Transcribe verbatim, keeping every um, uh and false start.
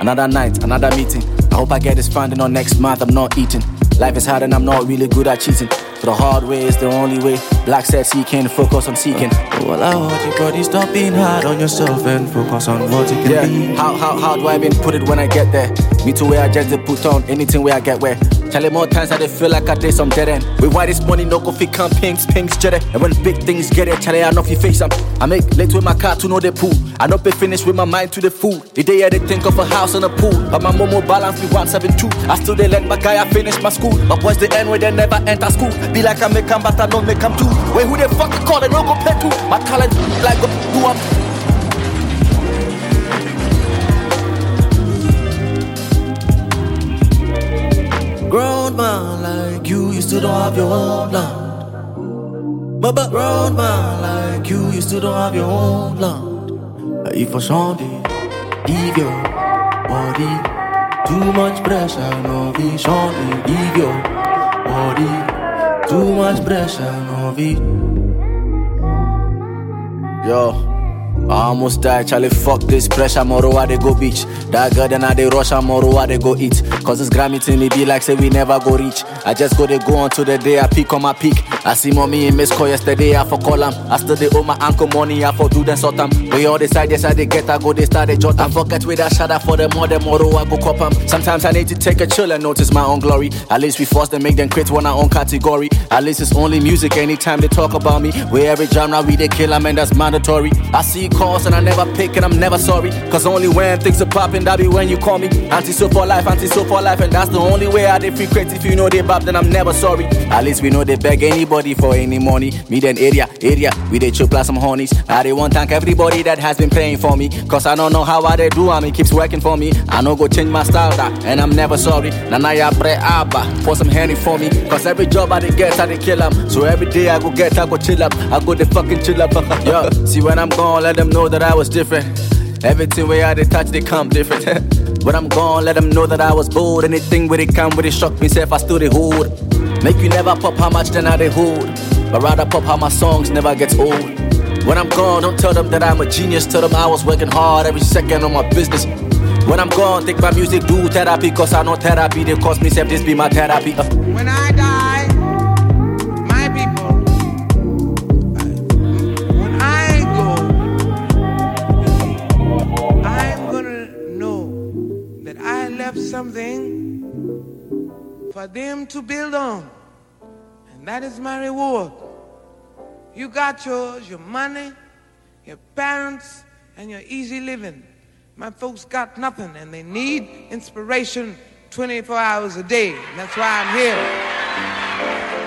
Another night, another meeting. I hope I get this funding on next month, I'm not eating. Life is hard and I'm not really good at cheating. So the hard way is the only way. Black said seeking, focus on seeking. Well, I want you, buddy, stop being hard on yourself and focus on what you can yeah. be. How, how, how do I even put it when I get there? Me too, where I just did put on anything where I get where. Tell more times I feel like I did some dead end. With why this money no go fit come pinks, pinks, jetty. And when big things get it, Charlie, I know if you face them. I make late with my car to know the pool. I know be finished with my mind to the food. The day I did think of a house and a pool. But my momo balance with one seven two. I still they let my guy I finish my school. My boys the end where they never enter school. Be like I make them but I don't make them too. Wait, who the fuck call they no go pay to? My talent like go do up. Grown man like you, you still don't have your own land. But but grown man like you, you still don't have your own land. If I change, leave your body. Too much pressure, no be change, leave your body. Too much pressure, no be. Yo. I almost died, Charlie, fuck this pressure, moro I they go beach. That girl then I they rush, moro I they go eat. Cause this Grammy thing, it be like say we never go reach. I just go they go on to the day I peak on my peak. I see mommy in Miss Call yesterday, I for call am. I still they owe my uncle money, I for do them sort am. We all decide, yes I they get, I go they start they jot am. Forget with that shadow for them more, them moro I go cop am. Sometimes I need to take a chill and notice my own glory. At least we force them, make them create one our own category. At least it's only music anytime they talk about me. Where every genre we they kill them and that's mandatory. I see calls and I never pick and I'm never sorry. Cause only when things are popping, that be when you call me. Anti-so for life, anti-so for life. And that's the only way I they frequent. If you know they bop, then I'm never sorry. At least we know they beg anybody for any money. Me then area, area, we they choke plus some honeys. I they want thank everybody that has been paying for me. Cause I don't know how I they do, I mean keeps working for me. I know go change my style that, and I'm never sorry. Nanaya bre abba, pour some honey for me. Cause every job I they get, I they kill them. So every day I go get, I go chill up. I go they fucking chill up. Yo, see when I'm gone, let them know that I was different. Everything where I they touch, they come different. When I'm gone, let them know that I was bold. Anything where they come, where they shock me, say if I still they hold. Make you never pop how much then I they hold. But rather pop how my songs never gets old. When I'm gone, don't tell them that I'm a genius. Tell them I was working hard every second on my business. When I'm gone, take my music, do therapy. Cause I know therapy, they cost me, say this be my therapy. uh. When I die, my people, when I go, I'm gonna know that I left something for them to build on. And that is my reward. You got yours, your money, your parents, and your easy living. My folks got nothing, and they need inspiration twenty-four hours a day. That's why I'm here.